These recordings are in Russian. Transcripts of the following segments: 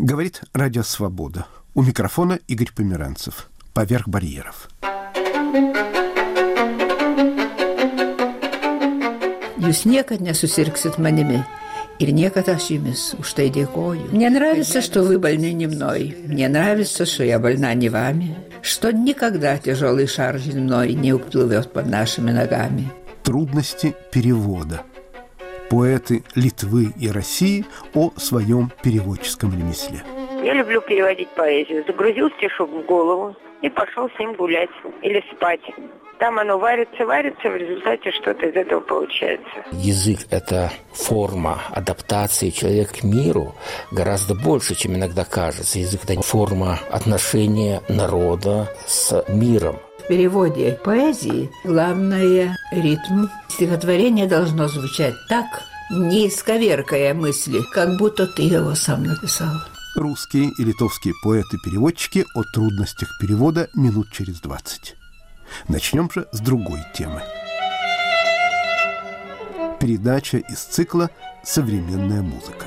Говорит Радио Свобода. У микрофона Игорь Померанцев. Поверх барьеров. Jūs niekad nesusirgsit manimi. И niekad aš jumis už tai dėkoju. Мне нравится, что вы больны не мной. Мне нравится, что я больна не вами. Что никогда тяжелый шар земной не уплывет под нашими ногами. Трудности перевода. Поэты Литвы и России о своем переводческом ремесле. Я люблю переводить поэзию. Загрузил стишок в голову и пошел с ним гулять или спать. Там оно варится, в результате что-то из этого получается. Язык – это форма адаптации человека к миру гораздо больше, чем иногда кажется. Язык – это форма отношения народа с миром. В переводе поэзии главное – ритм. Стихотворение должно звучать так, не исковеркая мысли, как будто ты его сам написал. Русские и литовские поэты-переводчики о трудностях перевода минут через 20. Начнем же с другой темы. Передача из цикла «Современная музыка».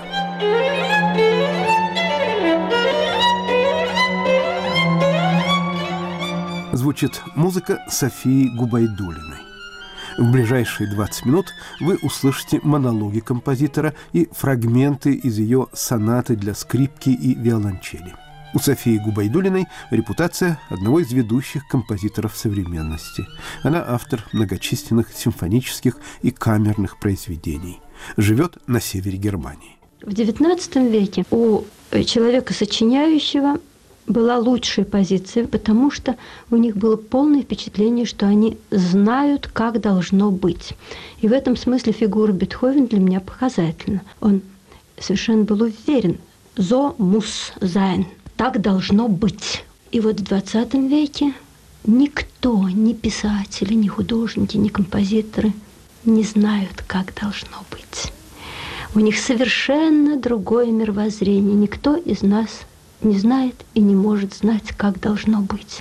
Звучит музыка Софии Губайдуллиной. В ближайшие 20 минут вы услышите монологи композитора и фрагменты из ее сонаты для скрипки и виолончели. У Софии Губайдуллиной репутация одного из ведущих композиторов современности. Она автор многочисленных симфонических и камерных произведений. Живет на севере Германии. В XIX веке у человека сочиняющего была лучшая позиция, потому что у них было полное впечатление, что они знают, как должно быть. И в этом смысле фигура Бетховена для меня показательна. Он совершенно был уверен «so muss sein». Так должно быть. И вот в XX веке никто, ни писатели, ни художники, ни композиторы не знают, как должно быть. У них совершенно другое мировоззрение. Никто из нас не знает и не может знать, как должно быть.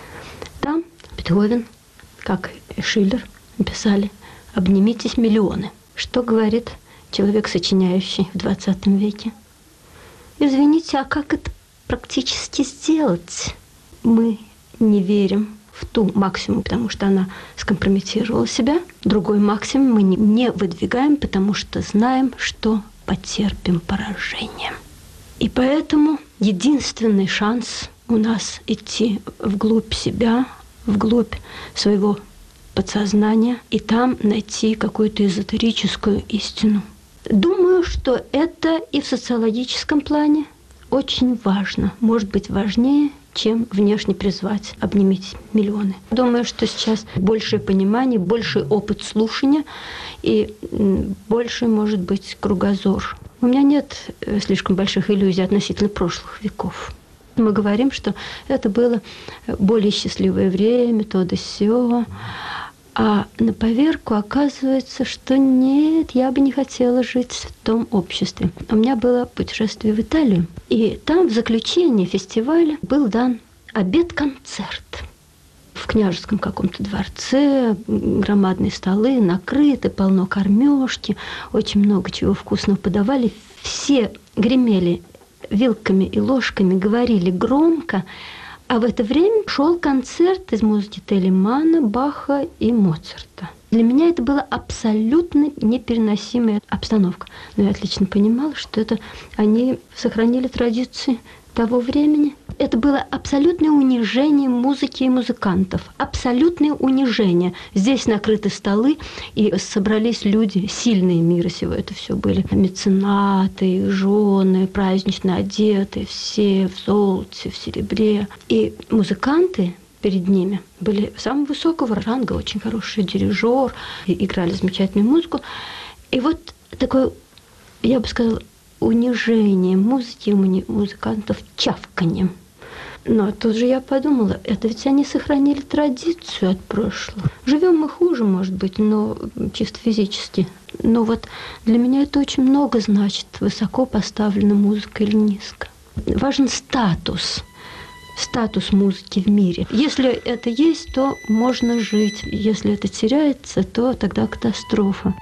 Там Бетховен, как и Шиллер, написали «Обнимитесь, миллионы». Что говорит человек, сочиняющий в XX веке? Извините, а как это практически сделать? Мы не верим в ту максимум, потому что она скомпрометировала себя. Другой максимум мы не выдвигаем, потому что знаем, что потерпим поражение. И поэтому единственный шанс у нас идти вглубь себя, вглубь своего подсознания и там найти какую-то эзотерическую истину. Думаю, что это и в социологическом плане очень важно, может быть, важнее, чем внешне призвать «обнимите миллионы». Думаю, что сейчас большее понимание, больший опыт слушания и больший, может быть, кругозор. У меня нет слишком больших иллюзий относительно прошлых веков. Мы говорим, что это было более счастливое время, то да сё. А на поверку оказывается, что нет, я бы не хотела жить в том обществе. У меня было путешествие в Италию, и там в заключении фестиваля был дан обед-концерт. В княжеском каком-то дворце, громадные столы, накрыты, полно кормежки, очень много чего вкусного подавали. Все гремели вилками и ложками, говорили громко. А в это время шел концерт из музыки Телемана, Баха и Моцарта. Для меня это была абсолютно непереносимая обстановка. Но я отлично понимала, что это они сохранили традиции того времени. Это было абсолютное унижение музыки и музыкантов. Абсолютное унижение. Здесь накрыты столы, и собрались люди сильные мира сего. Это все были меценаты, жены, празднично одетые, все в золоте, в серебре. И музыканты перед ними были самого высокого ранга, очень хороший дирижер, и играли замечательную музыку. И вот такое, я бы сказала, унижение музыки у музыкантов чавканьем. Но тут же я подумала, это ведь они сохранили традицию от прошлого. Живем мы хуже, может быть, но чисто физически. Но вот для меня это очень много значит, высоко поставлена музыка или низко. Важен статус музыки в мире. Если это есть, то можно жить. Если это теряется, то тогда катастрофа.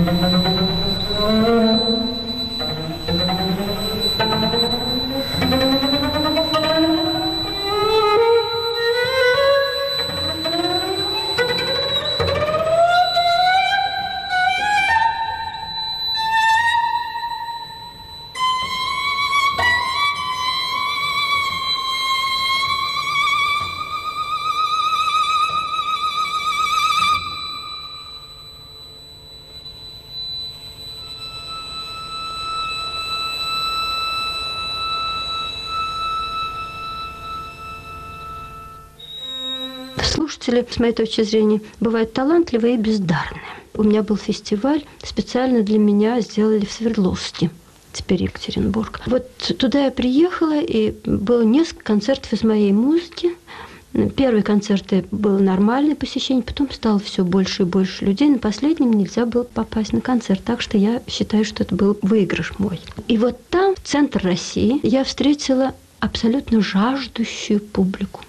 Слушатели, с моей точки зрения, бывают талантливые и бездарные. У меня был фестиваль, специально для меня сделали в Свердловске, теперь Екатеринбург. Вот туда я приехала, и было несколько концертов из моей музыки. Первые концерты было нормальное посещение, потом стало все больше и больше людей. На последнем нельзя было попасть на концерт, так что я считаю, что это был выигрыш мой. И вот там, в центр России, я встретила абсолютно жаждущую публику.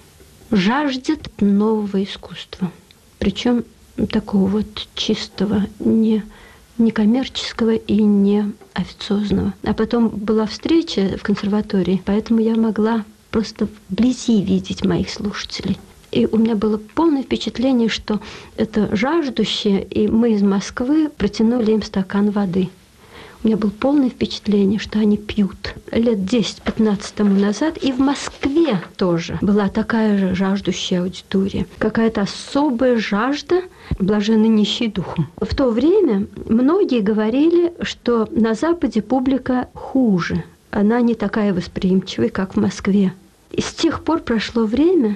Жаждет нового искусства. Причем такого вот чистого, не коммерческого и не официозного. А потом была встреча в консерватории, поэтому я могла просто вблизи видеть моих слушателей. И у меня было полное впечатление, что это жаждущие, и мы из Москвы протянули им стакан воды. У меня было полное впечатление, что они пьют. Лет 10-15 тому назад и в Москве тоже была такая же жаждущая аудитория. Какая-то особая жажда, блаженны нищие духом. В то время многие говорили, что на Западе публика хуже. Она не такая восприимчивая, как в Москве. И с тех пор прошло время,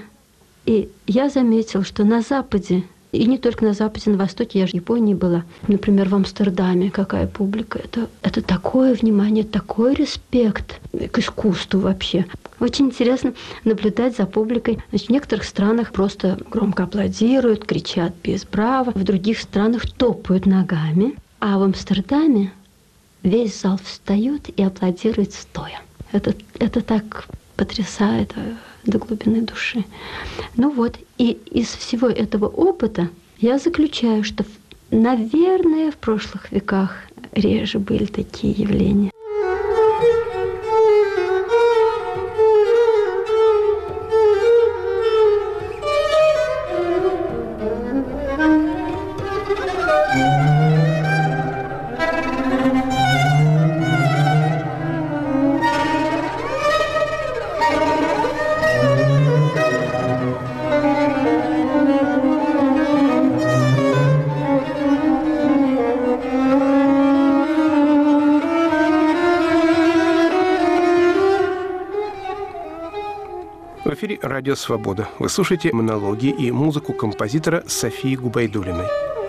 и я заметила, что на Западе, и не только на Западе, на Востоке, я же в Японии была, например, в Амстердаме, какая публика. Это такое внимание, такой респект к искусству вообще. Очень интересно наблюдать за публикой. Значит, в некоторых странах просто громко аплодируют, кричат «Пис браво», в других странах топают ногами, а в Амстердаме весь зал встает и аплодирует стоя. Это так потрясает до глубины души. Ну вот, и из всего этого опыта я заключаю, что, наверное, в прошлых веках реже были такие явления. В эфире «Радио Свобода». Вы слушаете монологи и музыку композитора Софии Губайдуллиной.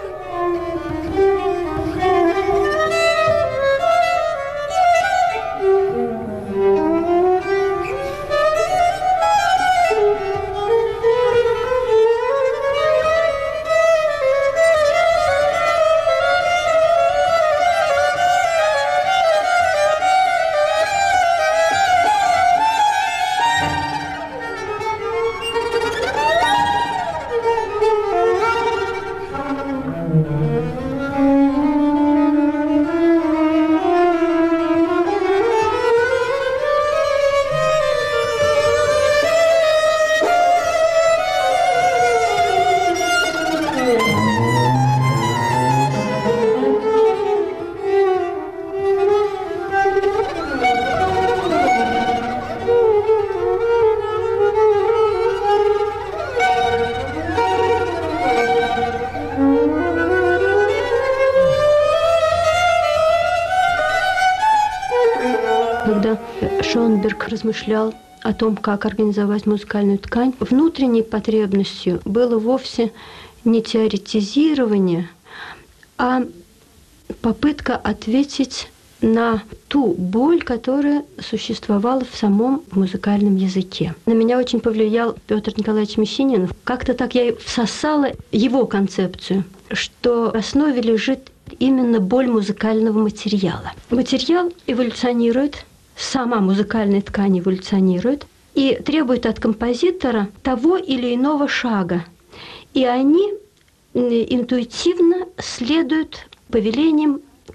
Когда Шонберг размышлял о том, как организовать музыкальную ткань, внутренней потребностью было вовсе не теоретизирование, а попытка ответить на ту боль, которая существовала в самом музыкальном языке. На меня очень повлиял Петр Николаевич Мещанинов. Как-то так я всосала его концепцию, что в основе лежит именно боль музыкального материала. Материал эволюционирует, сама музыкальная ткань эволюционирует и требует от композитора того или иного шага. И они интуитивно следуют повелениям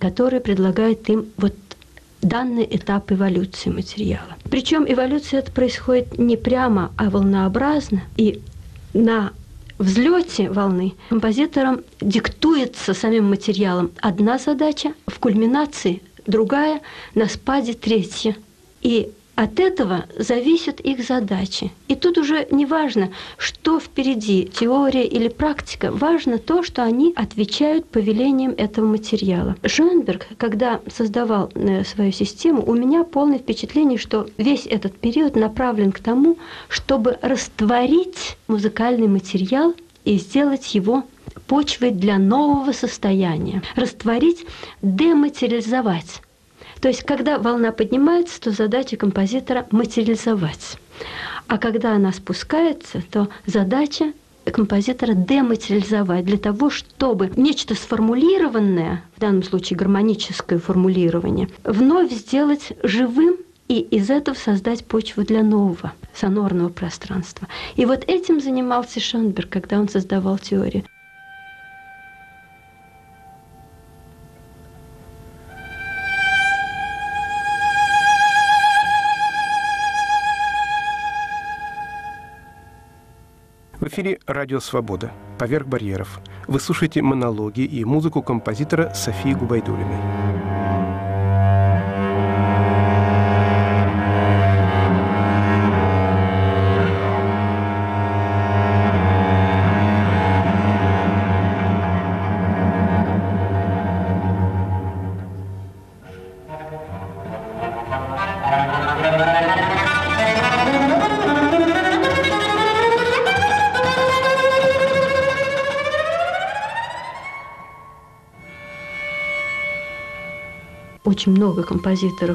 который предлагает им вот данный этап эволюции материала. Причем эволюция это происходит не прямо, а волнообразно. И на взлете волны композиторам диктуется самим материалом одна задача, в кульминации другая, на спаде третья. И от этого зависят их задачи. И тут уже не важно, что впереди, теория или практика. Важно то, что они отвечают повелениям этого материала. Шönberg, когда создавал свою систему, у меня полное впечатление, что весь этот период направлен к тому, чтобы растворить музыкальный материал и сделать его почвой для нового состояния. Растворить, дематериализовать. То есть, когда волна поднимается, то задача композитора – материализовать. А когда она спускается, то задача композитора – дематериализовать для того, чтобы нечто сформулированное, в данном случае гармоническое формулирование, вновь сделать живым и из этого создать почву для нового сонорного пространства. И вот этим занимался Шönberg, когда он создавал теорию. В эфире «Радио Свобода. Поверх барьеров». Вы слушаете монологи и музыку композитора Софии Губайдуллиной. Очень много композиторов,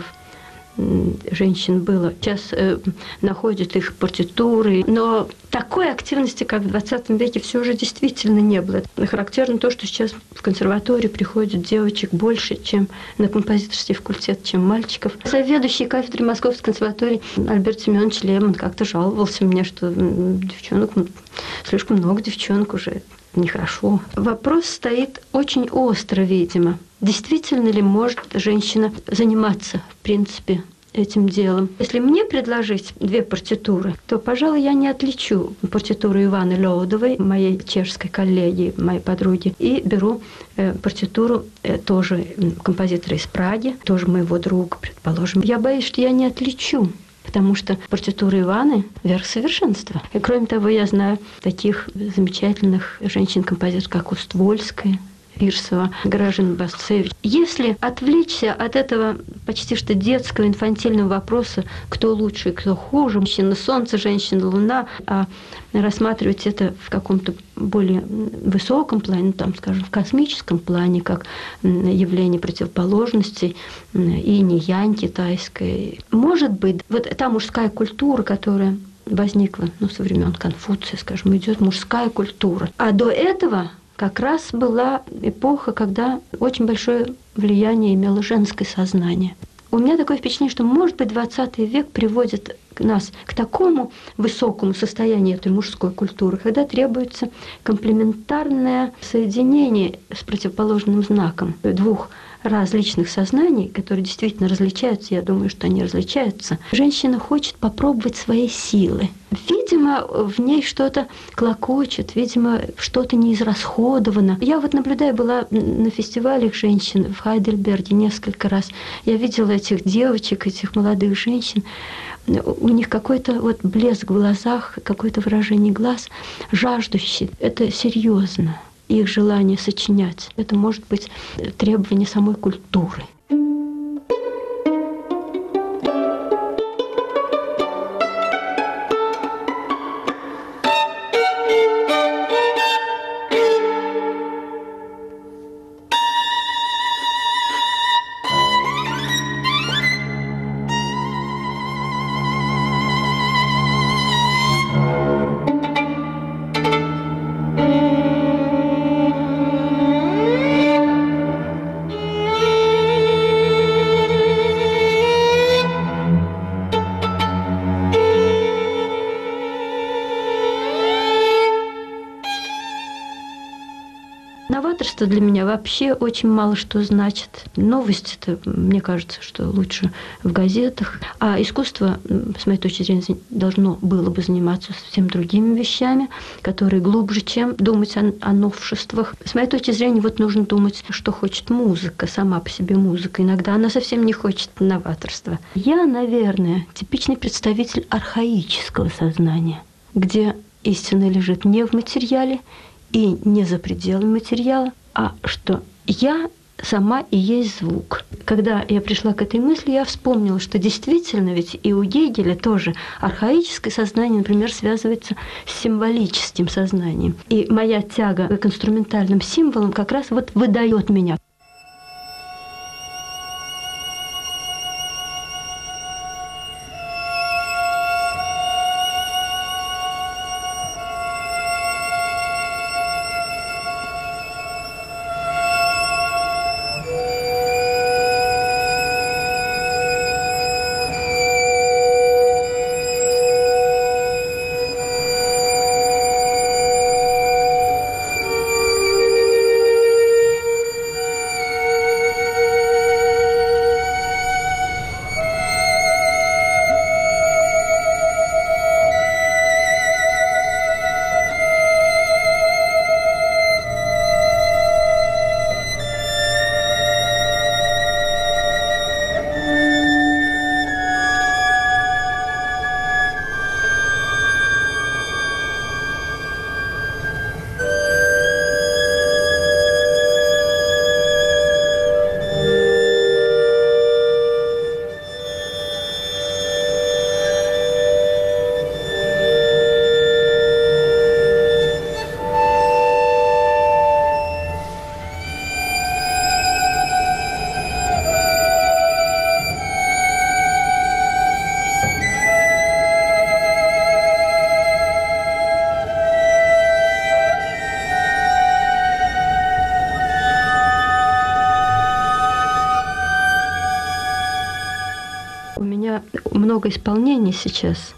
женщин было. Сейчас находят их партитуры, но такой активности, как в 20 веке, все же действительно не было. Характерно то, что сейчас в консерваторию приходят девочек больше, чем на композиторский факультет, чем мальчиков. Заведующий кафедрой Московской консерватории Альберт Семенович Лемон как-то жаловался мне, что девчонок, слишком много девчонок уже. Нехорошо. Вопрос стоит очень остро, видимо. Действительно ли может женщина заниматься, в принципе, этим делом? Если мне предложить две партитуры, то, пожалуй, я не отличу партитуру Иваны Лёдовой, моей чешской коллеги, моей подруги, и беру партитуру тоже композитора из Праги, тоже моего друга, предположим. Я боюсь, что я не отличу. Потому что партитура Иваны – верх совершенства. И кроме того, я знаю таких замечательных женщин-композиторов, как Уствольская, Фирсова, Гражина Басцевич. Если отвлечься от этого почти что детского, инфантильного вопроса, кто лучше, кто хуже, мужчина солнце, женщина луна, а рассматривать это в каком-то более высоком плане, там, скажем, в космическом плане, как явление противоположностей, инь-янь китайской. Может быть, вот та мужская культура, которая возникла со времен Конфуция, скажем, идет мужская культура. А до этого как раз была эпоха, когда очень большое влияние имело женское сознание. У меня такое впечатление, что, может быть, 20 век приводит нас к такому высокому состоянию этой мужской культуры, когда требуется комплементарное соединение с противоположным знаком двух различных сознаний, которые действительно различаются, я думаю, что они различаются. Женщина хочет попробовать свои силы. Видимо, в ней что-то клокочет, видимо, что-то не израсходовано. Я вот наблюдаю, была на фестивалях женщин в Хайдельберге несколько раз. Я видела этих девочек, этих молодых женщин. У них какой-то вот блеск в глазах, какое-то выражение глаз жаждущий. Это серьезно. Их желание сочинять. Это может быть требование самой культуры. Новаторство для меня вообще очень мало что значит. Новости-то, мне кажется, что лучше в газетах. А искусство, с моей точки зрения, должно было бы заниматься совсем другими вещами, которые глубже, чем думать о новшествах. С моей точки зрения, вот нужно думать, что хочет музыка, сама по себе музыка. Иногда она совсем не хочет новаторства. Я, наверное, типичный представитель архаического сознания, где истина лежит не в материале, и не за пределами материала, а что я сама и есть звук. Когда я пришла к этой мысли, я вспомнила, что действительно ведь и у Гегеля тоже архаическое сознание, например, связывается с символическим сознанием. И моя тяга к инструментальным символам как раз вот выдает меня. Много исполнений сейчас.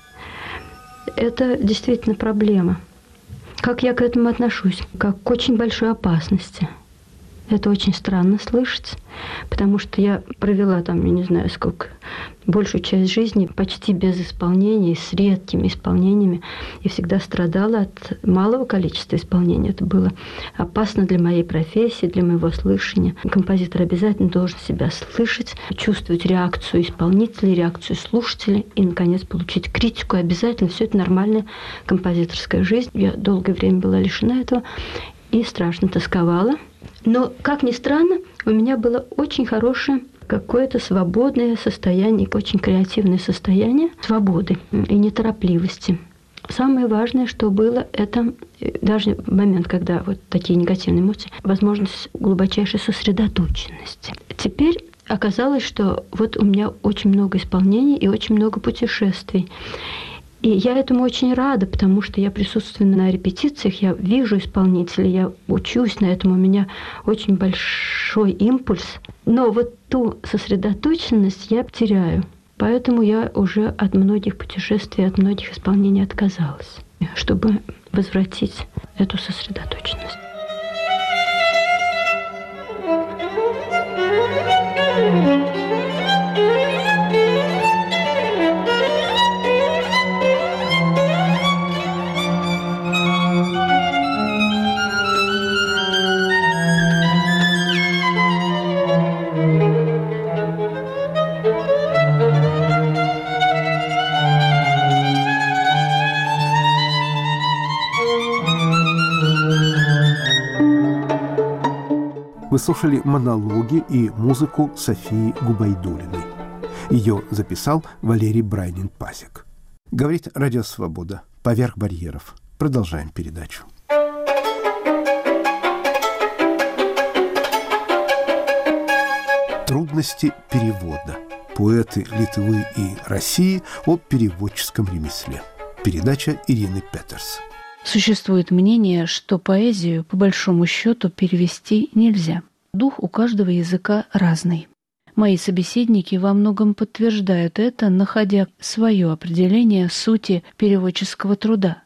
Это действительно проблема. Как я к этому отношусь? Как к очень большой опасности. Это очень странно слышать, потому что я провела там, я не знаю сколько, большую часть жизни почти без исполнений, с редкими исполнениями, и всегда страдала от малого количества исполнений. Это было опасно для моей профессии, для моего слышания. Композитор обязательно должен себя слышать, чувствовать реакцию исполнителей, реакцию слушателей и, наконец, получить критику. Обязательно все это нормальная композиторская жизнь. Я долгое время была лишена этого и страшно тосковала. Но, как ни странно, у меня было очень хорошее какое-то свободное состояние, очень креативное состояние свободы и неторопливости. Самое важное, что было, это даже в момент, когда вот такие негативные эмоции, возможность глубочайшей сосредоточенности. Теперь оказалось, что вот у меня очень много исполнений и очень много путешествий. И я этому очень рада, потому что я присутствую на репетициях, я вижу исполнителей, я учусь на этом, у меня очень большой импульс. Но вот ту сосредоточенность я теряю. Поэтому я уже от многих путешествий, от многих исполнений отказалась, чтобы возвратить эту сосредоточенность. Вы слушали монологи и музыку Софии Губайдуллиной. Ее записал Валерий Брайнин-Пасек. Говорит Радио Свобода. Поверх барьеров. Продолжаем передачу. Трудности перевода. Поэты Литвы и России о переводческом ремесле. Передача Ирины Петерс. Существует мнение, что поэзию, по большому счету, перевести нельзя. Дух у каждого языка разный. Мои собеседники во многом подтверждают это, находя свое определение сути переводческого труда.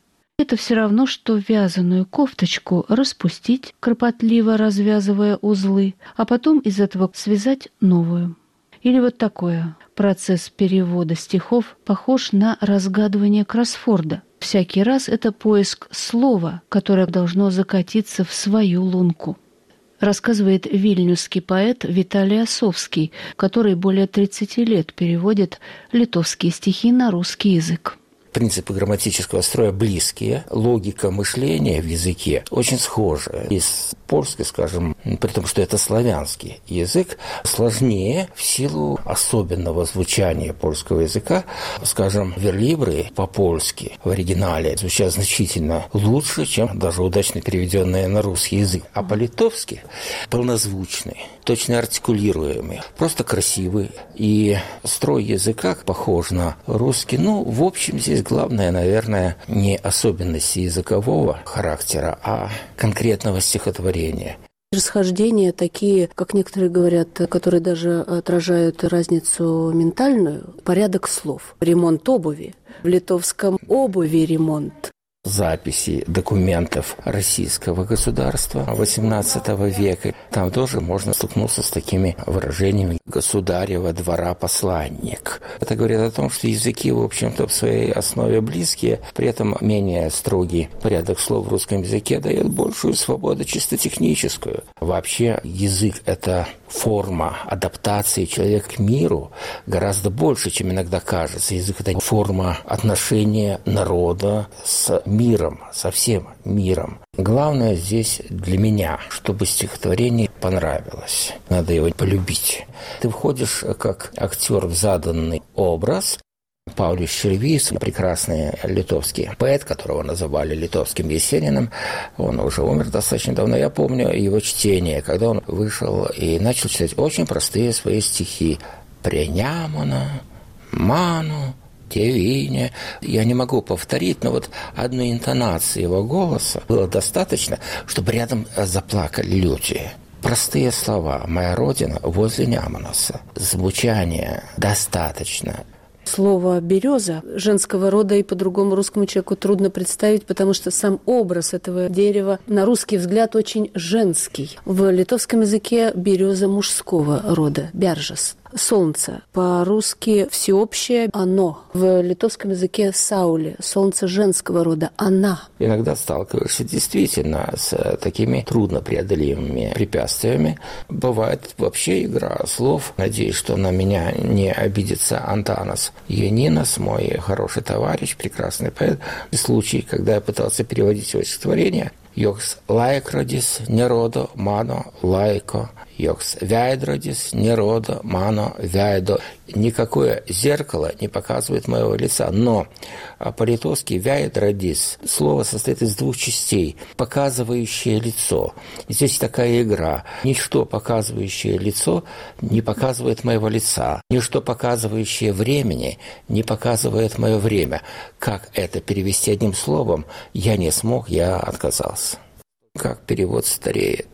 Это все равно, что вязаную кофточку распустить, кропотливо развязывая узлы, а потом из этого связать новую. Или вот такое. Процесс перевода стихов похож на разгадывание кроссворда. Всякий раз это поиск слова, которое должно закатиться в свою лунку. Рассказывает вильнюсский поэт Виталий Осовский, который более 30 лет переводит литовские стихи на русский язык. Принципы грамматического строя близкие, логика мышления в языке очень схожая. И с польской, скажем, при том, что это славянский язык, сложнее в силу особенного звучания польского языка. Скажем, верлибры по-польски в оригинале звучат значительно лучше, чем даже удачно переведенные на русский язык. А по-литовски полнозвучные, точно артикулируемые, просто красивые. И строй языка похож на русский. В общем, здесь главное, наверное, не особенности языкового характера, а конкретного стихотворения. Расхождения такие, как некоторые говорят, которые даже отражают разницу ментальную. Порядок слов. Ремонт обуви. В литовском обуви ремонт. Записи документов российского государства XVIII века. Там тоже можно столкнуться с такими выражениями «государева двора посланник». Это говорит о том, что языки, в общем-то, в своей основе близкие, при этом менее строгий порядок слов в русском языке дает большую свободу чисто техническую. Вообще язык – это форма адаптации человека к миру гораздо больше, чем иногда кажется. Язык – это форма отношения народа с миром, со всем миром. Главное здесь для меня, чтобы стихотворение понравилось. Надо его полюбить. Ты входишь как актер в заданный образ. Паулюс Шервис, прекрасный литовский поэт, которого называли литовским Есениным, он уже умер достаточно давно. Я помню его чтение, когда он вышел и начал читать очень простые свои стихи. «Пре Немуна, ману, Тевине». Я не могу повторить, но вот одной интонации его голоса было достаточно, чтобы рядом заплакали люди. Простые слова «Моя родина возле Немуноса». Звучание достаточно. Слово «береза» женского рода и по-другому русскому человеку трудно представить, потому что сам образ этого дерева на русский взгляд очень женский. В литовском языке береза мужского рода – бяржас. Солнце. По-русски всеобщее «оно». В литовском языке «сауле» – солнце женского рода «она». Иногда сталкиваешься действительно с такими труднопреодолимыми препятствиями. Бывает вообще игра слов. Надеюсь, что на меня не обидится Антанас Янинас, мой хороший товарищ, прекрасный поэт. И случай, когда я пытался переводить его стихотворение «Joks laikrodis nerodo mano laiko, joks veidrodis nerodo mano veido». Никакое зеркало не показывает моего лица, но по-литовски «veidrodis» слово состоит из двух частей, показывающее лицо. И здесь такая игра. Ничто, показывающее лицо, не показывает моего лица. Ничто, показывающее времени, не показывает мое время. Как это перевести одним словом, я не смог, я отказался. Как перевод стареет.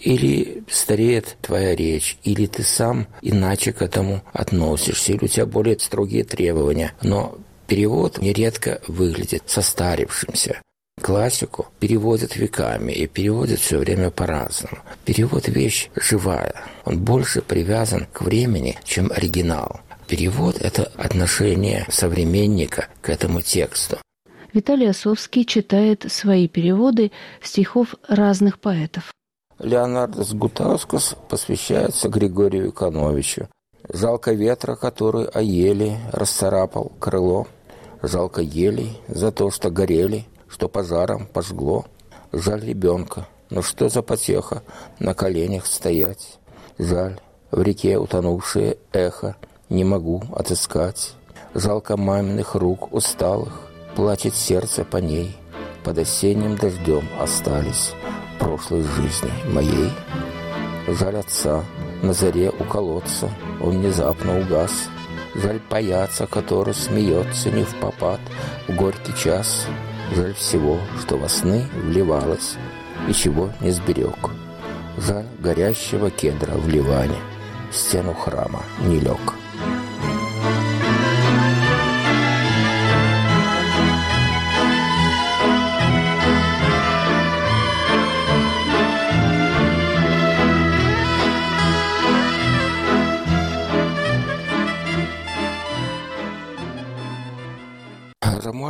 Или стареет твоя речь, или ты сам иначе к этому относишься, или у тебя более строгие требования. Но перевод нередко выглядит состарившимся. Классику переводят веками и переводят все время по-разному. Перевод – вещь живая. Он больше привязан к времени, чем оригинал. Перевод – это отношение современника к этому тексту. Виталий Осовский читает свои переводы стихов разных поэтов. Леонардос Гутаускас посвящается Григорию Икановичу. «Жалко ветра, который о ели расцарапал крыло. Жалко елей за то, что горели, что пожаром пожгло. Жаль ребенка, но что за потеха на коленях стоять. Жаль, в реке утонувшее эхо не могу отыскать. Жалко маминых рук усталых, плачет сердце по ней. Под осенним дождем остались прошлой жизни моей. Жаль отца, на заре у колодца он внезапно угас. Жаль паяца, который смеется не впопад в горький час. Жаль всего, что во сны вливалось и чего не сберег. Жаль горящего кедра в Ливане, в стену храма не лег».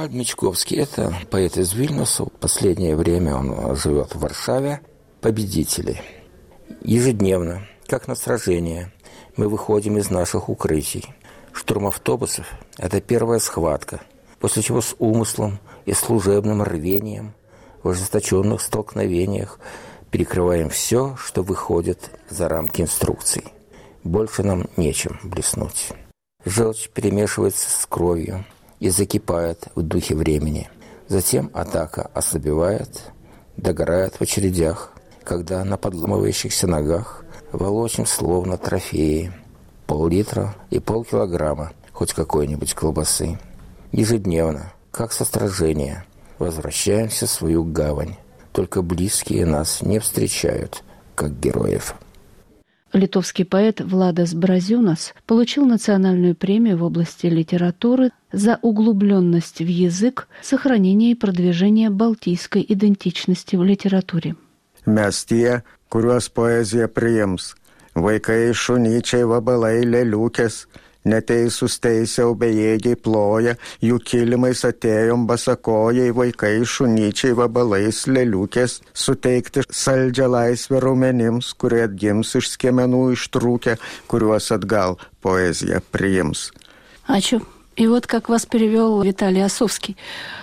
Ромуальд Мечковский – это поэт из Вильнюса. В последнее время он живет в Варшаве. Победители. Ежедневно, как на сражение, мы выходим из наших укрытий. Штурм автобусов – это первая схватка, после чего с умыслом и служебным рвением в ожесточенных столкновениях перекрываем все, что выходит за рамки инструкций. Больше нам нечем блеснуть. Желчь перемешивается с кровью и закипает в духе времени. Затем атака ослабевает, догорает в очередях, когда на подламывающихся ногах волочим словно трофеи пол-литра и полкилограмма хоть какой-нибудь колбасы. Ежедневно, как со сражения, возвращаемся в свою гавань. Только близкие нас не встречают, как героев. Литовский поэт Владас Бразюнас получил национальную премию в области литературы за углубленность в язык, сохранение и продвижение балтийской идентичности в литературе. Mes tie, kuriuos poezija priims, vaikai šunyčiai vabalai leliukės, neteisūs teisiau bejėgiai ploja, jų kilimais atėjom basakojai, vaikai šunyčiai vabalais leliukės, suteikti saldžią laisvę raumenims, kurie atgims iš skiemenų ištrūkę, kuriuos atgal poezija priims. Ačiū. И вот как вас перевел Виталий Осовский.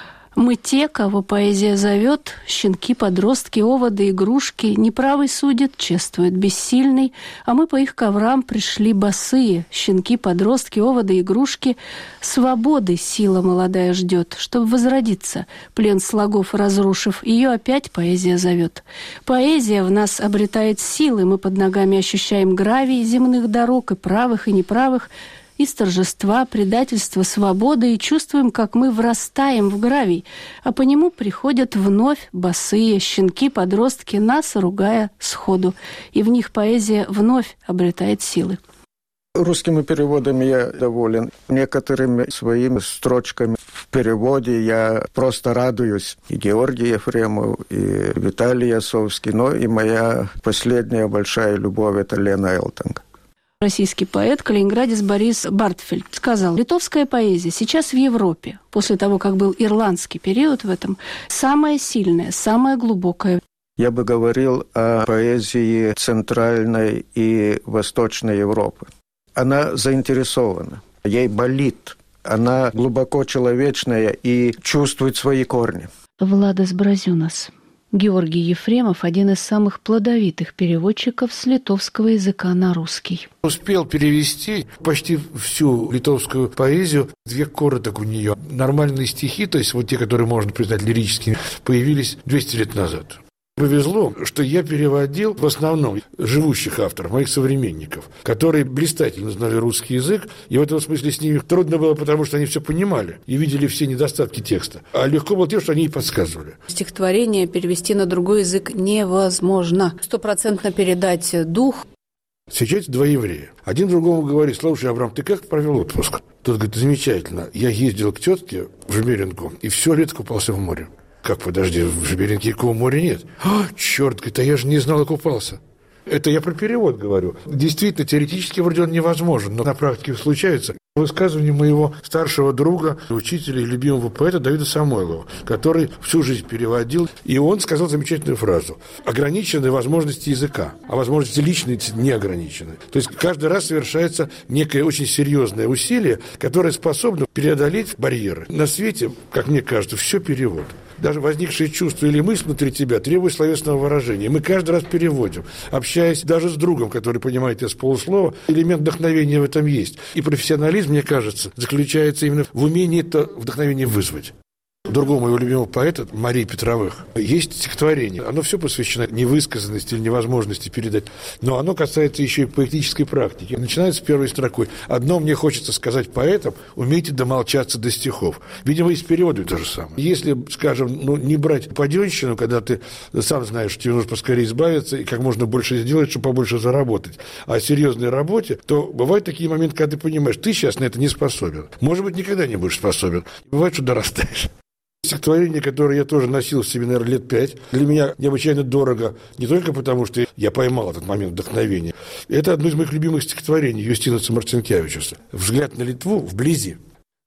Мы те, кого поэзия зовет, щенки, подростки, оводы, игрушки, неправый судит, чествует бессильный, а мы по их коврам пришли босые, щенки, подростки, оводы, игрушки. Свободы сила молодая ждет, чтобы возродиться, плен слогов разрушив, ее опять поэзия зовет. Поэзия в нас обретает силы, мы под ногами ощущаем гравий земных дорог, и правых, и неправых, из торжества, предательства, свободы, и чувствуем, как мы врастаем в гравий, а по нему приходят вновь босые щенки, подростки, нас ругая сходу, и в них поэзия вновь обретает силы. Русскими переводами я доволен. Некоторыми своими строчками в переводе я просто радуюсь. И Георгий Ефремов, и Виталий Осовский, но и моя последняя большая любовь – это Лена Элтинг. Российский поэт, калининградец Борис Бартфельд сказал: литовская поэзия сейчас в Европе, после того, как был ирландский период в этом, самая сильная, самая глубокая. Я бы говорил о поэзии Центральной и Восточной Европы. Она заинтересована, ей болит, она глубоко человечная и чувствует свои корни. Владас Бразюнас. Георгий Ефремов – один из самых плодовитых переводчиков с литовского языка на русский. Успел перевести почти всю литовскую поэзию. Век короток у нее. Нормальные стихи, то есть вот те, которые можно признать лирическими, появились 200 лет назад. Повезло, что я переводил в основном живущих авторов, моих современников, которые блистательно знали русский язык, и в этом смысле с ними трудно было, потому что они все понимали и видели все недостатки текста. А легко было тем, что они и подсказывали. Стихотворение перевести на другой язык невозможно. 100% передать дух. Сейчас два еврея. Один другому говорит: слушай, Авраам, ты как провел отпуск? Тот говорит: замечательно. Я ездил к тетке в Жмеринку и все лето купался в море. Как, подожди, в Жмеринке никакого моря нет? Черт, говорит, а я же не знал и купался. Это я про перевод говорю. Действительно, теоретически вроде он невозможен, но на практике случается. Высказывание моего старшего друга, учителя и любимого поэта Давида Самойлова, который всю жизнь переводил, и он сказал замечательную фразу: ограничены возможности языка, а возможности личные не ограничены. То есть каждый раз совершается некое очень серьезное усилие, которое способно преодолеть барьеры. На свете, как мне кажется, все перевод. Даже возникшие чувства или мысль внутри тебя требуют словесного выражения. Мы каждый раз переводим, общаясь даже с другом, который понимает тебя с полуслова. Элемент вдохновения в этом есть. И профессионализм, мне кажется, заключается именно в умении это вдохновение вызвать. Другому его любимого поэта, Марии Петровых, есть стихотворение. Оно все посвящено невысказанности или невозможности передать. Но оно касается еще и поэтической практики. Начинается с первой строкой: «Одно мне хочется сказать поэтам: умейте домолчаться до стихов». Видимо, и с переводом то же самое. Если, скажем, не брать паденщину, когда ты сам знаешь, что тебе нужно поскорее избавиться и как можно больше сделать, чтобы побольше заработать, а о серьезной работе, то бывают такие моменты, когда ты понимаешь, ты сейчас на это не способен. Может быть, никогда не будешь способен. Бывает, что дорастаешь. Стихотворение, которое я тоже носил в себе, наверное, лет 5, для меня необычайно дорого, не только потому, что я поймал этот момент вдохновения. Это одно из моих любимых стихотворений Юстинаса Марцинкевичуса. «Взгляд на Литву вблизи».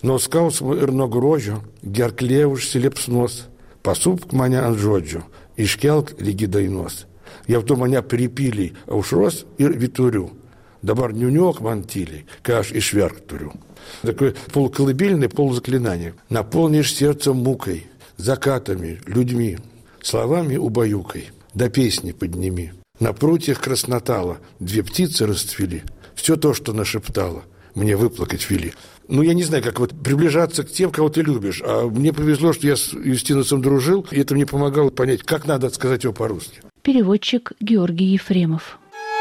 Noskausmu ir nuo grožio, gerklė užsiliepsnos, pasupk mane ant žodžių, iškelk lygi dainos. Jau tu mane pripyliai aušros ir vyturių. Dabar niuniок man tyliai, ką aš išverkt turiу. Такое полуколыбельное, полузаклинание. Наполнишь сердце мукой, закатами, людьми, словами убаюкой, до песни подними. На прутьях краснотала 2 птицы расцвели. Все то, что нашептала, мне выплакать вели. Я не знаю, как приближаться к тем, кого ты любишь. А мне повезло, что я с Юстинусом дружил, и это мне помогало понять, как надо сказать его по-русски. Переводчик Георгий Ефремов.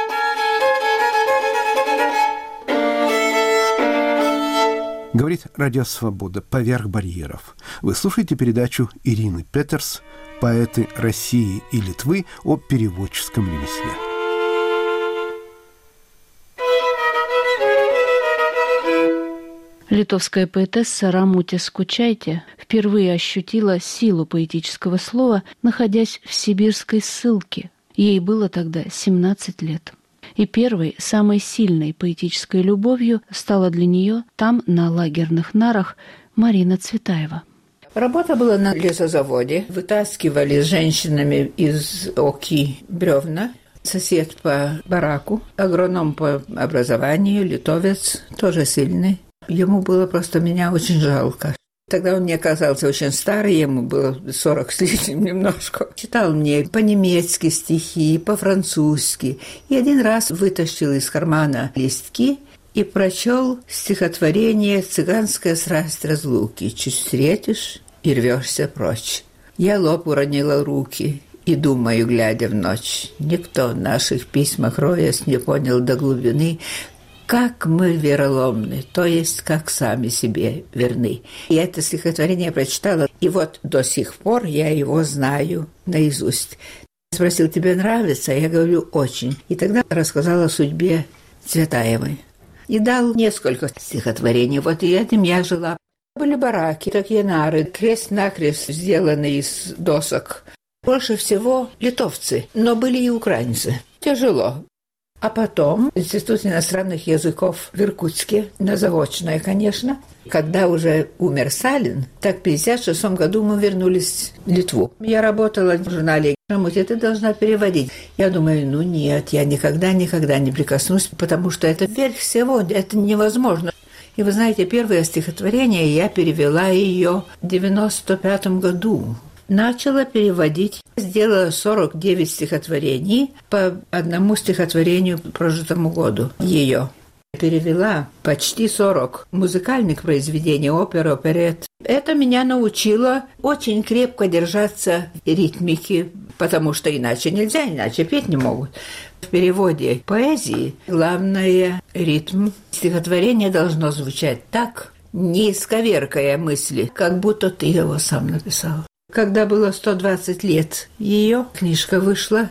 Говорит Радио Свобода «Поверх барьеров». Вы слушаете передачу Ирины Петерс «Поэты России и Литвы о переводческом ремесле». Литовская поэтесса Рамутė Скучаitė впервые ощутила силу поэтического слова, находясь в сибирской ссылке. Ей было тогда 17 лет. И первой, самой сильной поэтической любовью стала для нее там, на лагерных нарах, Марина Цветаева. Работа была на лесозаводе. Вытаскивали с женщинами из оки бревна. Сосед по бараку, агроном по образованию, литовец, тоже сильный. Ему было просто меня очень жалко. Тогда он мне казался очень старый, ему было 40 с лишним немножко. Читал мне по-немецки стихи, по-французски. И один раз вытащил из кармана листки и прочел стихотворение «Цыганская страсть разлуки». Чуть встретишь и рвешься прочь. Я лоб уронила руки и думаю, глядя в ночь. Никто в наших письмах роясь не понял до глубины, как мы вероломны, то есть как сами себе верны. И это стихотворение я прочитала, и вот до сих пор я его знаю наизусть. Спросил, тебе нравится? Я говорю, очень. И тогда рассказала о судьбе Цветаевой. И дал несколько стихотворений. Вот и этим я жила. Были бараки, такие нары, крест-накрест сделаны из досок. Больше всего литовцы, но были и украинцы. Тяжело. А потом Институт иностранных языков в Иркутске, на заочное, конечно. Когда уже умер Сталин, так в 1956 году мы вернулись в Литву. Я работала в журнале «Рамутė, ты должна переводить». Я думаю, нет, я никогда не прикоснусь, потому что это вверх всего, это невозможно. И вы знаете, первое стихотворение я перевела ее в 1995 году. Начала переводить, сделала 49 стихотворений по одному стихотворению прожитому году ее. Перевела почти 40 музыкальных произведений, опер, оперет. Это меня научило очень крепко держаться в ритмике, потому что иначе нельзя, иначе петь не могут. В переводе поэзии главное ритм. Стихотворение должно звучать так, не исковеркая мысли, как будто ты его сам написал. Когда было 120 лет ее, книжка вышла,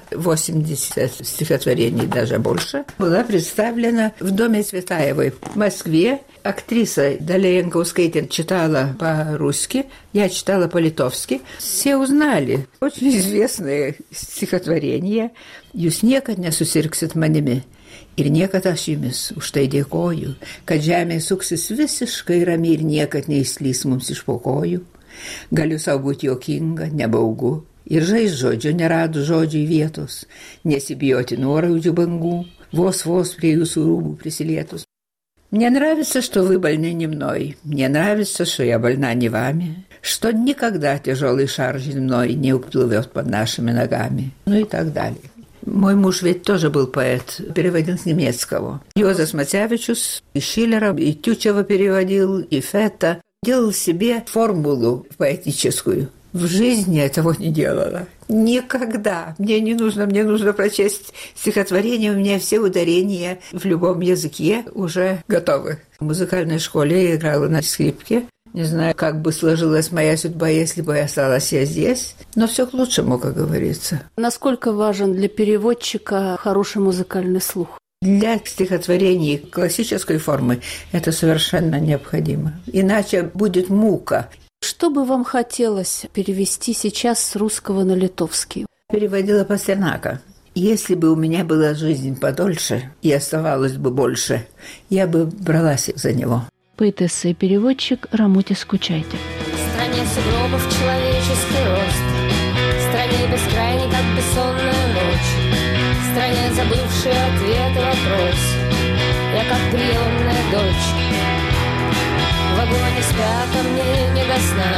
80 стихотворений, даже больше, была представлена в Доме Цветаевой в Москве. Актриса Даля Янковская читала по-русски, я читала по-литовски. Все узнали. Очень известные стихотворения. «Jūs niekad nesusirgsit manimi. Ir niekad aš jumis už tai dėkoju, kad žemė suksis visiškai ramiai ir niekad neįslys mums iš po kojų. Galiu savo būti juokinga, nebaugu ir žaist žodžio, neradus žodžiui vietos, nesibijoti nuoraudžių bangų, vos prie jūsų rūbų приsilietus. Мне нравится, что вы больны не мной, мне нравится, что я больна не вами, что никогда тяжелый шар земной не уплывет под нашими ногами». И так далее. Мой муж ведь тоже был поэт, переводил с немецкого. Йозеф Мацевичус и Шиллера, и Тютчева переводил, и Фетта. Делал себе формулу поэтическую. В жизни этого не делала. Никогда. Мне нужно прочесть стихотворение, у меня все ударения в любом языке уже готовы. В музыкальной школе я играла на скрипке. Не знаю, как бы сложилась моя судьба, если бы осталась я здесь. Но все к лучшему, как говорится. Насколько важен для переводчика хороший музыкальный слух? Для стихотворений классической формы это совершенно необходимо. Иначе будет мука. Что бы вам хотелось перевести сейчас с русского на литовский? Переводила Пастернака. Если бы у меня была жизнь подольше и оставалось бы больше, я бы бралась за него. поэтесса и переводчик Рамути Скучайте. В стране сугробов человеческий рост, в стране бескрайней, как бессонная ночь, в стране забывшей ответ и вопрос, я как приемная дочь. В вагоне спят, а мне не до сна,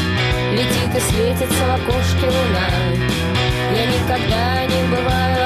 летит и светится в окошке луна. Я никогда не бываю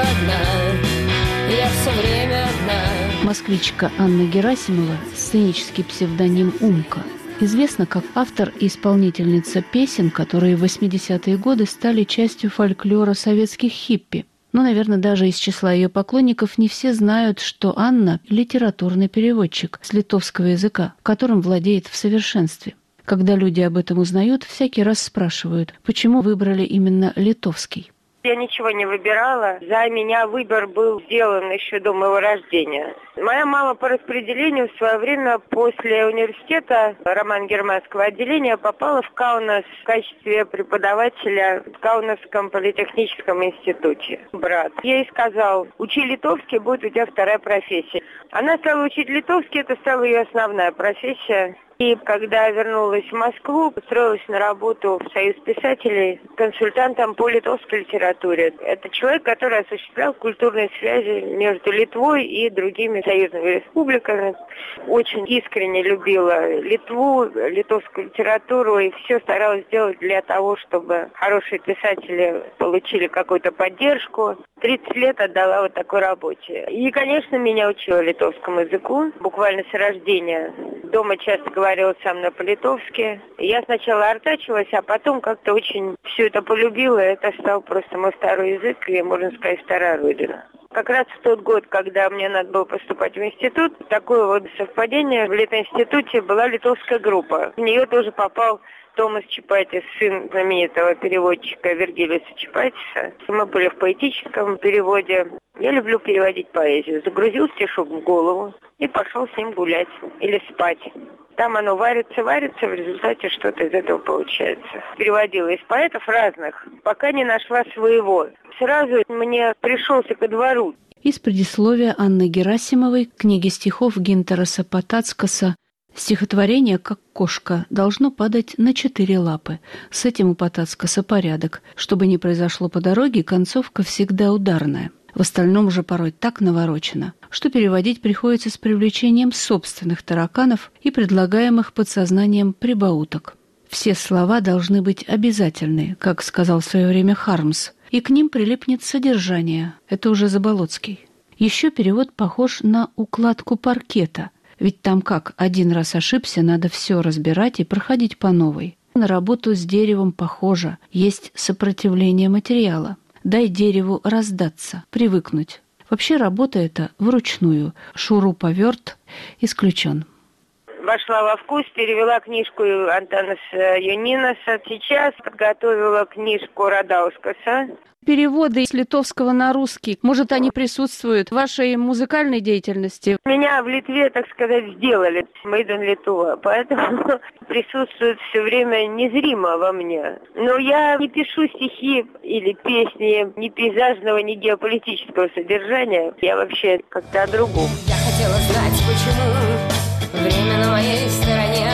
одна, я все время одна. Москвичка Анна Герасимова, сценический псевдоним «Умка», известна как автор и исполнительница песен, которые в 80-е годы стали частью фольклора советских хиппи. Но, наверное, даже из числа ее поклонников не все знают, что Анна – литературный переводчик с литовского языка, которым владеет в совершенстве. Когда люди об этом узнают, всякий раз спрашивают, почему выбрали именно литовский. Я ничего не выбирала. За меня выбор был сделан еще до моего рождения. Моя мама по распределению в свое время после университета роман-германского отделения попала в Каунас в качестве преподавателя в Каунасском политехническом институте. Брат ей сказал: учи литовский, будет у тебя вторая профессия. Она стала учить литовский, это стала ее основная профессия. И когда я вернулась в Москву, устроилась на работу в Союз писателей консультантом по литовской литературе. Это человек, который осуществлял культурные связи между Литвой и другими союзными республиками. Очень искренне любила Литву, литовскую литературу и все старалась сделать для того, чтобы хорошие писатели получили какую-то поддержку. 30 лет отдала вот такой работе. И, конечно, меня учила литовскому языку, буквально с рождения. Дома часто говорила со мной по-литовски. Я сначала артачилась, а потом как-то очень все это полюбила. Это стал просто мой второй язык, и, можно сказать, вторая родина. Как раз в тот год, когда мне надо было поступать в институт, такое вот совпадение, в Литинституте была литовская группа. В нее тоже попал Томас Чапайтис, сын знаменитого переводчика Вергилиуса Чапайтиса. Мы были в поэтическом переводе. Я люблю переводить поэзию. Загрузил стишок в голову и пошел с ним гулять или спать. Там оно варится, в результате что-то из этого получается. Переводила из поэтов разных, пока не нашла своего. Сразу мне пришелся ко двору. Из предисловия Анны Герасимовой к книге стихов Гинтераса Потацкаса «Стихотворение, как кошка, должно падать на 4 лапы. С этим у Потацкаса порядок. Чтобы не произошло по дороге, концовка всегда ударная. В остальном же порой так наворочено, что переводить приходится с привлечением собственных тараканов и предлагаемых подсознанием прибауток. Все слова должны быть обязательны, как сказал в свое время Хармс, и к ним прилипнет содержание. Это уже Заболоцкий. Еще перевод похож на укладку паркета, ведь там как, один раз ошибся, надо все разбирать и проходить по новой. На работу с деревом похоже, есть сопротивление материала. Дай дереву раздаться, привыкнуть. Вообще работа эта вручную, шуруповерт исключен. Вошла во вкус, перевела книжку Антонаса Юнинаса. Сейчас подготовила книжку Радаускаса. Переводы с литовского на русский, может, они присутствуют в вашей музыкальной деятельности? Меня в Литве, так сказать, сделали. Мейден Литва. Поэтому присутствует все время незримо во мне. Но я не пишу стихи или песни ни пейзажного, ни геополитического содержания. Я вообще как-то о другом. Я хотела знать, почему время на моей стороне.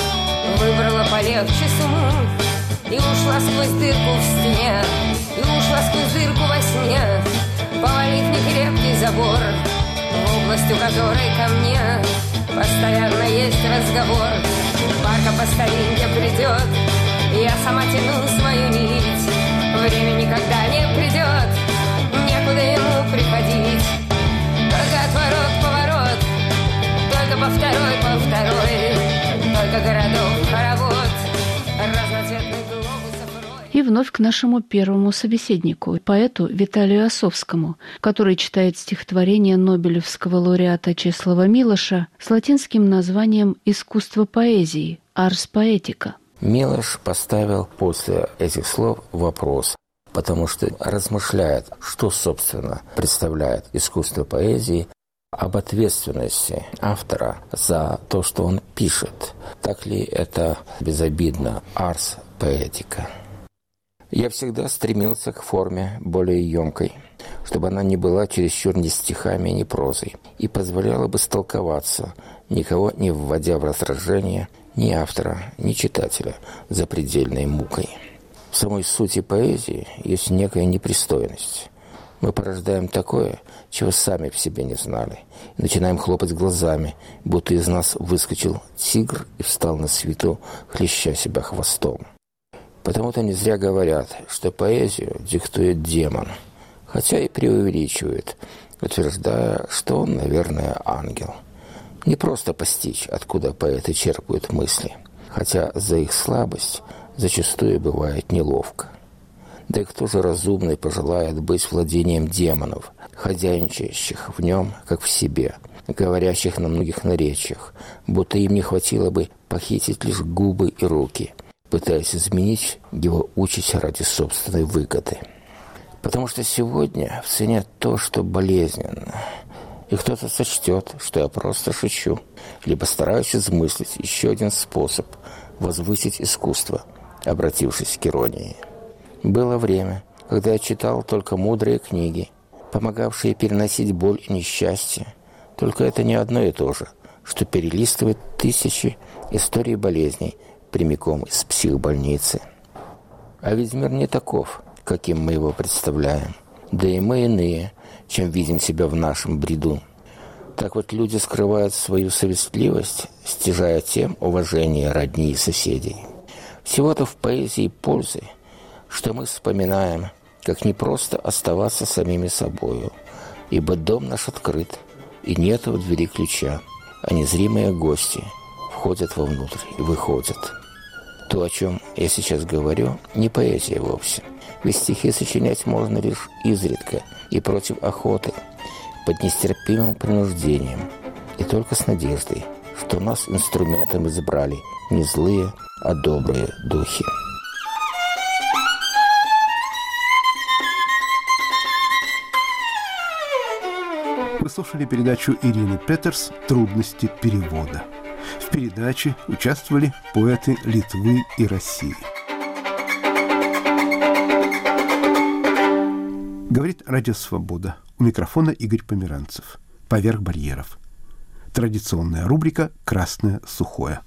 Выбрала полегче сумму и ушла сквозь дырку в стене. И ушла сквозь дырку во сне, повалив некрепкий забор, в область, у которой ко мне постоянно есть разговор. Парка по старинке придет, я сама тяну свою нить. Время никогда не придет, некуда ему приходить. Только отворот-поворот, только по второй, только городов хоровод, разноцветных глобусов. И вновь к нашему первому собеседнику, поэту Виталию Осовскому, который читает стихотворение нобелевского лауреата Чеслава Милоша с латинским названием «Искусство поэзии» «Арс поэтика». Милош поставил после этих слов вопрос, потому что размышляет, что, собственно, представляет искусство поэзии, об ответственности автора за то, что он пишет. Так ли это безобидно «Арс поэтика»? Я всегда стремился к форме более емкой. чтобы она не была чересчур ни стихами, ни прозой, и позволяла бы столковаться, никого не вводя в раздражение ни автора, ни читателя запредельной мукой. В самой сути поэзии есть некая непристойность. Мы порождаем такое, чего сами в себе не знали, и начинаем хлопать глазами, будто из нас выскочил тигр и встал на свету, хлеща себя хвостом. Потому-то не зря говорят, что поэзию диктует демон, хотя и преувеличивают, утверждая, что он, наверное, ангел. Не просто постичь, откуда поэты черпают мысли, хотя за их слабость зачастую бывает неловко. Да и кто же разумный пожелает быть владением демонов, хозяйничающих в нем, как в себе, говорящих на многих наречиях, будто им не хватило бы похитить лишь губы и руки, пытаясь изменить его участь ради собственной выгоды. Потому что сегодня в цене то, что болезненно, и кто-то сочтет, что я просто шучу, либо стараюсь измыслить еще один способ возвысить искусство, обратившись к иронии. Было время, когда я читал только мудрые книги, помогавшие переносить боль и несчастье. Только это не одно и то же, что перелистывает тысячи историй болезней прямиком из психбольницы. А ведь мир не таков, каким мы его представляем. Да и мы иные, чем видим себя в нашем бреду. Так вот люди скрывают свою совестливость, стяжая тем уважение родни и соседей. Всего-то в поэзии пользы, что мы вспоминаем, как не просто оставаться самими собою, ибо дом наш открыт, и нет в двери ключа, а незримые гости входят вовнутрь и выходят. То, о чем я сейчас говорю, не поэзия вовсе, ведь стихи сочинять можно лишь изредка и против охоты, под нестерпимым принуждением, и только с надеждой, что нас инструментом избрали не злые, а добрые духи. Вы слушали передачу Ирины Петерс «Трудности перевода». В передаче участвовали поэты Литвы и России. Говорит Радио Свобода. У микрофона Игорь Померанцев. «Поверх барьеров». Традиционная рубрика «Красное сухое».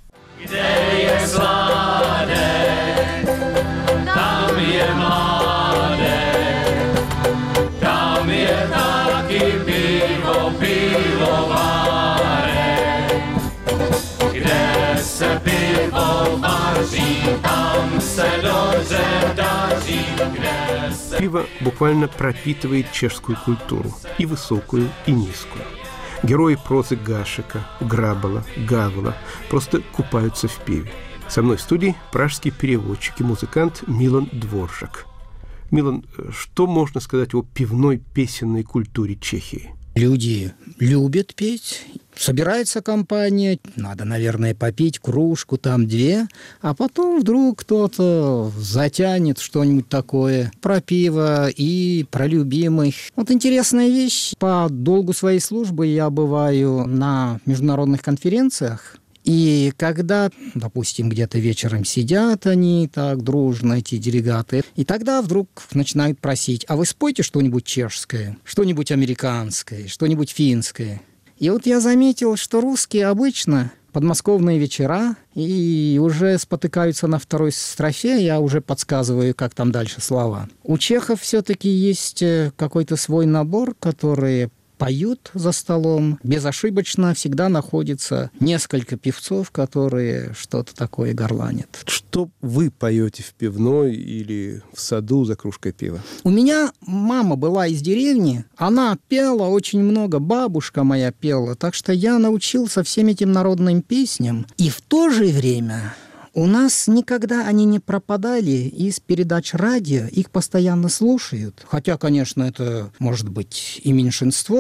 Пиво буквально пропитывает чешскую культуру, и высокую, и низкую. Герои прозы Гашека, Грабала, Гавла просто купаются в пиве. Со мной в студии пражский переводчик и музыкант Милан Дворжак. Милан, что можно сказать о пивной песенной культуре Чехии? Люди любят петь, собирается компания, надо, наверное, попить кружку, там две, а потом вдруг кто-то затянет что-нибудь такое про пиво и про любимых. Вот интересная вещь. По долгу своей службы я бываю на международных конференциях, и когда, допустим, где-то вечером сидят они так дружно, эти делегаты, и тогда вдруг начинают просить: а вы спойте что-нибудь чешское, что-нибудь американское, что-нибудь финское. И вот я заметил, что русские обычно подмосковные вечера и уже спотыкаются на второй строфе, я уже подсказываю, как там дальше слова. У чехов все-таки есть какой-то свой набор, который поют за столом. Безошибочно всегда находится несколько певцов, которые что-то такое горланят. Что вы поете в пивной или в саду за кружкой пива? У меня мама была из деревни, она пела очень много, бабушка моя пела, так что я научился всем этим народным песням. И в то же время у нас никогда они не пропадали из передач радио, их постоянно слушают. Хотя, конечно, это может быть и меньшинство,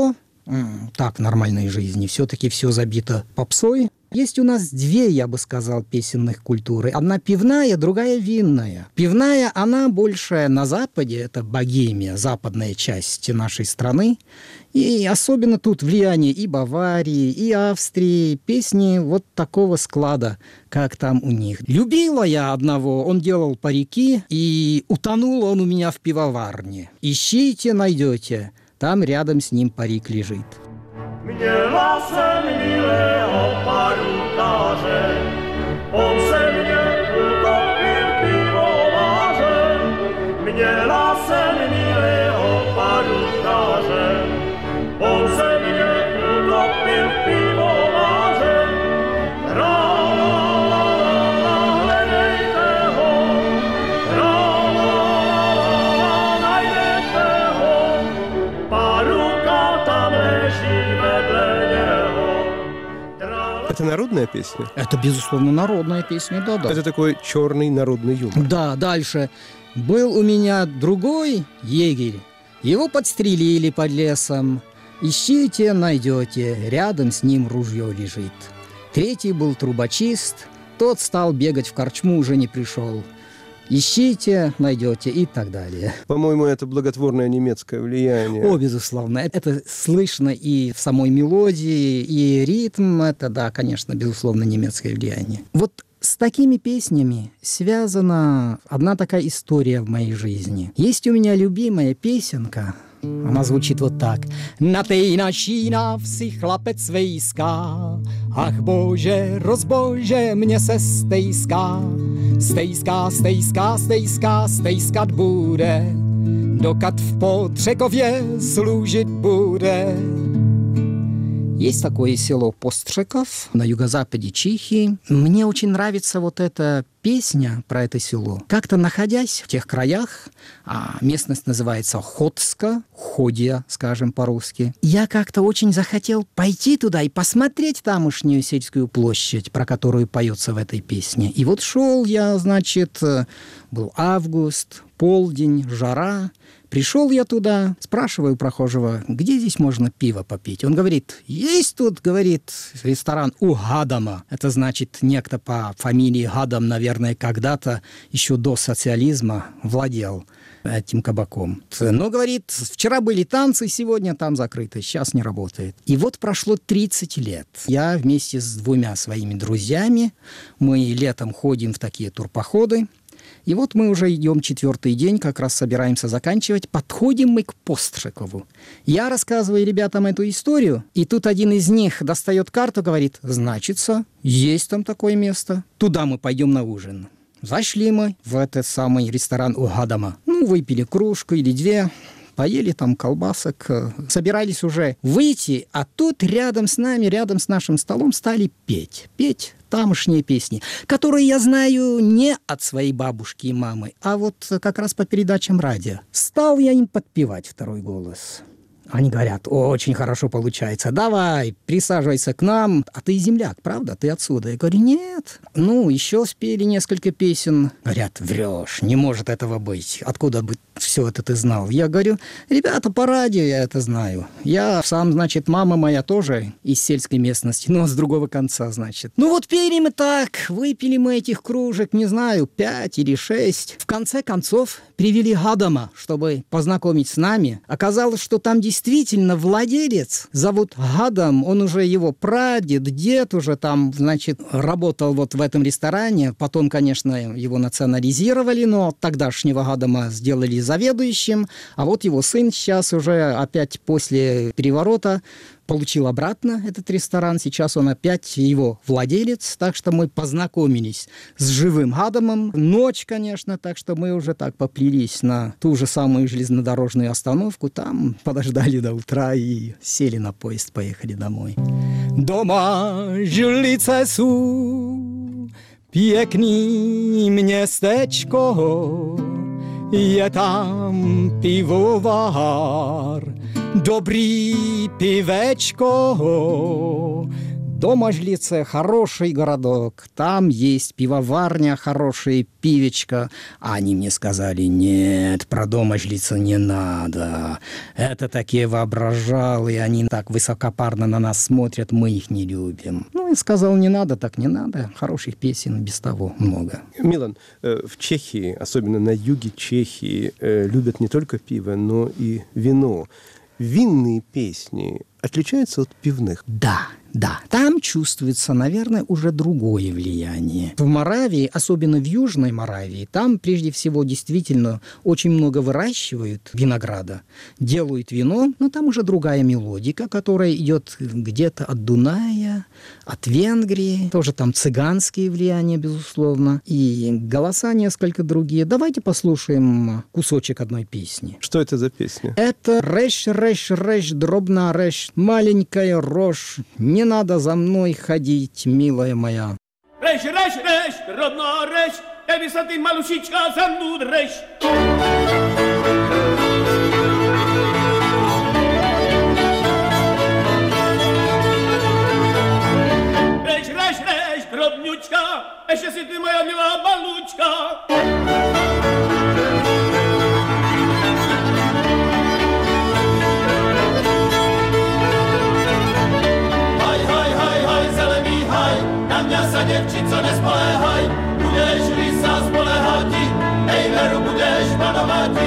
так нормальной жизни. Все-таки все забито попсой. Есть у нас две, я бы сказал, песенных культуры. Одна пивная, другая винная. Пивная, она больше на Западе, это Богемия, западная часть нашей страны. И особенно тут влияние и Баварии, и Австрии, песни вот такого склада, как там у них. Любила я одного, он делал парики, и утонул он у меня в пивоварне. Ищите, найдете, там рядом с ним парик лежит. Mnie lasem mileo parukarze, on se mnie utopił piwowarzem. Mnie lasem mileo parukarze, on se mnie utopił piwowarzem. Ra la la la lejte ho, ra la la najlejte ho, paruka tam leży. Это народная песня? Это, безусловно, народная песня, да-да. Это такой черный народный юмор. Да, дальше. Был у меня другой егерь. Его подстрелили под лесом. Ищите, найдете, рядом с ним ружье лежит. Третий был трубочист. Тот стал бегать в корчму, уже не пришел. Ищите, найдете и так далее. По-моему, это благотворное немецкое влияние. О, безусловно. Это слышно и в самой мелодии, и ритм. Это, да, конечно, безусловно, немецкое влияние. Вот с такими песнями связана одна такая история в моей жизни. Есть у меня любимая песенка. Она звучит вот так. Na tej naší návsi chlapec vejská, ach bože, rozbože, mě se stejská. Stejská, stejská, stejská, stejskat bude, dokud v Postřekově служить bude. Есть такое село Постřekov на юго-западе Чехии. Мне очень нравится вот эта песня про это село. Как-то находясь в тех краях, а местность называется Ходска, Ходия, скажем по-русски, я как-то очень захотел пойти туда и посмотреть тамошнюю сельскую площадь, про которую поется в этой песне. И вот шел я, значит, был август, полдень, жара. Пришел я туда, спрашиваю прохожего, где здесь можно пиво попить. Он говорит, есть тут, говорит, ресторан у Гадама. Это значит, некто по фамилии Гадам, наверное, когда-то еще до социализма владел этим кабаком. Но, говорит, вчера были танцы, сегодня там закрыто, сейчас не работает. И вот прошло 30 лет. Я вместе с двумя своими друзьями, мы летом ходим в такие турпоходы. И вот мы уже идем 4-й день, как раз собираемся заканчивать. Подходим мы к Постřeкову. Я рассказываю ребятам эту историю, и тут один из них достает карту, говорит, значится, есть там такое место, туда мы пойдем на ужин. Зашли мы в этот самый ресторан у Гадама. Ну, выпили кружку или две, поели там колбасок, собирались уже выйти, а тут рядом с нами, рядом с нашим столом стали петь тамошние песни, которые я знаю не от своей бабушки и мамы, а вот как раз по передачам радио. Стал я им подпевать второй голос. Они говорят, очень хорошо получается, давай, присаживайся к нам. А ты земляк, правда? Ты отсюда? Я говорю, нет. Ну, еще спели несколько песен. Говорят, врешь, не может этого быть. Откуда бы все это ты знал? Я говорю, ребята, по радио я это знаю. Я сам, значит, мама моя тоже из сельской местности, но с другого конца, значит. Ну вот пели мы так, выпили мы этих кружек, не знаю, 5 или 6. В конце концов привели Гадама, чтобы познакомить с нами. Оказалось, что там действительно владелец, зовут Гадам, он уже его прадед, дед уже там, значит, работал вот в этом ресторане. Потом, конечно, его национализировали, но тогдашнего Гадама сделали заведующим, а вот его сын сейчас уже опять после переворота получил обратно этот ресторан. Сейчас он опять его владелец, так что мы познакомились с живым Гадамом. Ночь, конечно, так что мы уже так поплелись на ту же самую железнодорожную остановку. Там подождали до утра и сели на поезд, поехали домой. Дома Žilice sú, pěkný městečko, je tam pivovar, dobrý pivečko, Домажлице хороший городок, там есть пивоварня, хорошая пивечка. А они мне сказали: нет, про Домажлице не надо. Это такие воображалые, они так высокопарно на нас смотрят, мы их не любим. Ну, и сказал: не надо, так не надо. Хороших песен без того много. Милан, в Чехии, особенно на юге Чехии, любят не только пиво, но и вино. Винные песни отличаются от пивных? Да. Там чувствуется, наверное, уже другое влияние. В Моравии, особенно в Южной Моравии, там, прежде всего, действительно очень много выращивают винограда, делают вино, но там уже другая мелодика, которая идет где-то от Дуная, от Венгрии, тоже там цыганские влияния, безусловно, и голоса несколько другие. Давайте послушаем кусочек одной песни. Что это за песня? Это «Рэш, рэш, рэш, дробна рэш, маленькая рожь, не надо за мной ходить, милая моя». Рэш, рэш, рэш, дробна рэш, эбиса ты, малюсичка, за мну рэш. Рэш, рэш, рэш, дробнючка, еще си ты моя мила балучка. Děvčico, nespoléhaj, budeš-li sa spoléhati, ej veru, budeš panovati.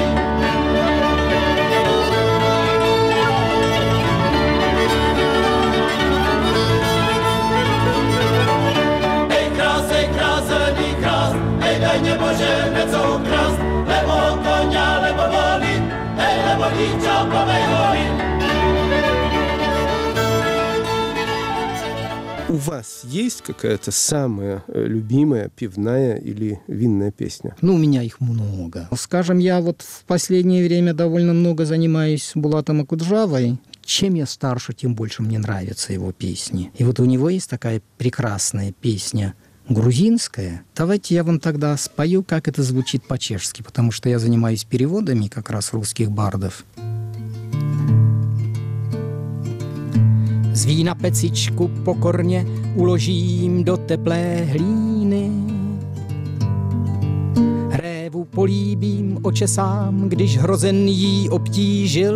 Ej krás, zelený krás, ej daj nebože, něco ukrást, lebo konia, lebo volí, ej lebo dítě, povej volí. У вас есть какая-то самая любимая пивная или винная песня? Ну, у меня их много. Скажем, я вот в последнее время довольно много занимаюсь Булатом Акуджавой. Чем я старше, тем больше мне нравятся его песни. И вот у него есть такая прекрасная песня грузинская. Давайте я вам тогда спою, как это звучит по-чешски, потому что я занимаюсь переводами как раз русских бардов. Zví na pecičku pokorně uložím do teplé hlíny. Révu políbím, očesám, když hrozen jí obtížil.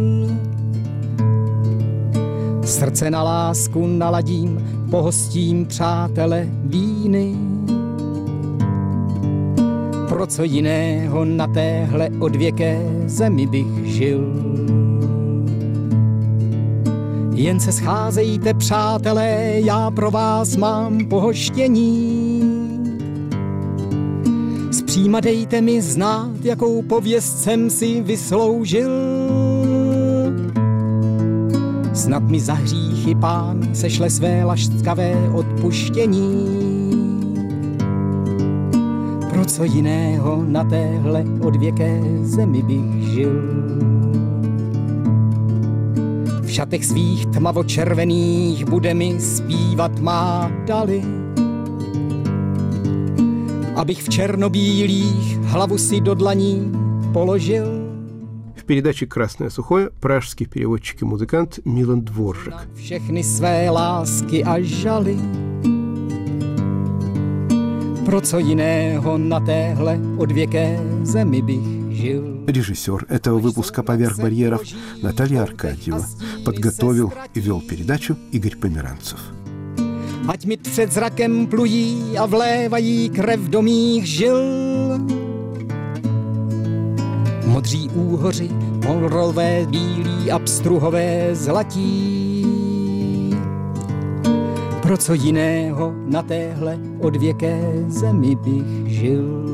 Srdce na lásku naladím, pohostím přátele víny. Pro co jiného na téhle odvěké zemi bych žil. Jen se scházejte, přátelé, já pro vás mám pohoštění. Zpříma dejte mi znát, jakou pověst jsem si vysloužil. Snad mi za hříchy Pán sešle své lašťkavé odpuštění. Pro co jiného na téhle odvěké zemi bych žil. V šatech svých tmavočervených bude mi zpívat má dali. Abych v černobílých hlavu si do dlaní položil. В передаче «Красное сухое» пражский переводчик и музыкант Милан Дворжак. Všechny své lásky a žaly. Pro co jiného na téhle odvěké zemi bych žil. Режиссер этого выпуска «Поверх барьеров» Наталья Аркадьева. Подготовил и вел передачу Игорь Померанцев. Ať mi před zrakem plují a vlévají krev do mých žil. Modří úhoři, polrové bílí a pstruhové zlatí. Pro co jiného na téhle odvěké zemi bych žil.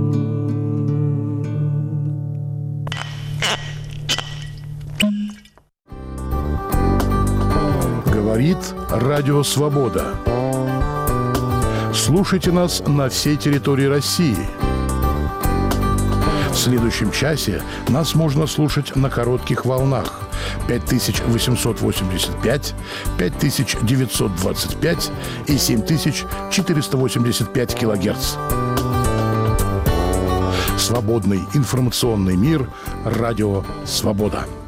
Говорит Радио Свобода. Слушайте нас на всей территории России. В следующем часе нас можно слушать на коротких волнах 5885, 5925 и 7485 килогерц. Свободный информационный мир. Радио Свобода.